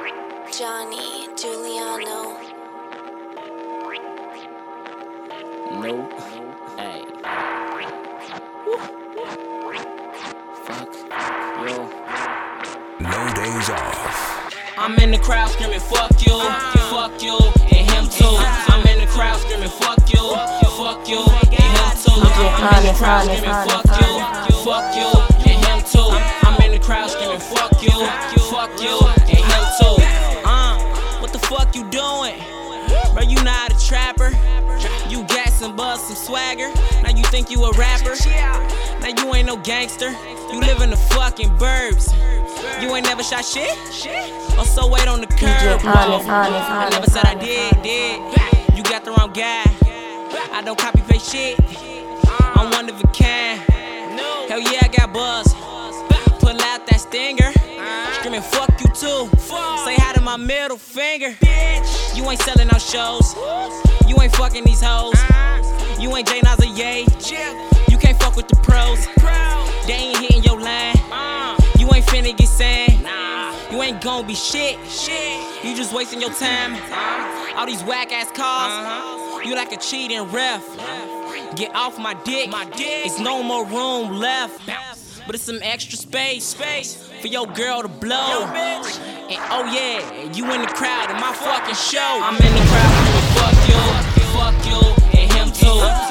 Johnny Giuliano. No, hey. Fuck, yo. No days off. I'm in the crowd screaming, fuck you, and him too. I'm in the crowd screaming, fuck you, and him too. I'm in the crowd screaming, fuck you, and him too. I'm in the crowd screaming, fuck you, and him too. What the fuck you doing? Bro, you not a trapper. You got some buzz, some swagger. Now you think you a rapper. Now you ain't no gangster. You live in the fucking burbs. You ain't never shot shit? Or so wait on the curb. I never said I did. You got the wrong guy. I don't copy paste shit. I'm one of a kind. Hell yeah, I got buzz. Pull out that stinger. Screaming fuck you too. Say hi to my middle finger. You ain't selling no shows. You ain't fucking these hoes. You ain't Jay Nas or Ye. You can't fuck with the pros. They ain't hitting your line. You ain't finna get signed. You ain't gon' be shit. You just wasting your time. All these whack ass calls. You like a cheating ref. Get off my dick. It's no more room left. But it's some extra space for your girl to blow. And oh yeah, you in the crowd in my fucking show. I'm in the crowd, fuck you, and him too.